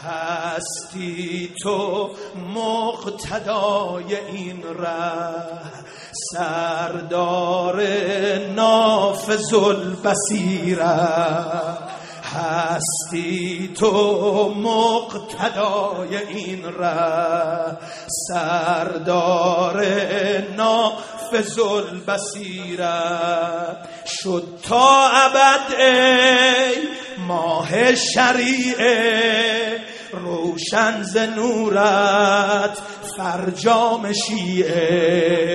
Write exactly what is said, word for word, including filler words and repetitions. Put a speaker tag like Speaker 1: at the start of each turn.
Speaker 1: هستی تو مقتدای این ره، سردار نافذ البصیره. هستی تو مقتدای این ره، سردار نافذ البصیره. شد تا ابد ای ماه شریعه، روشن ز نورت فرجام شیعه.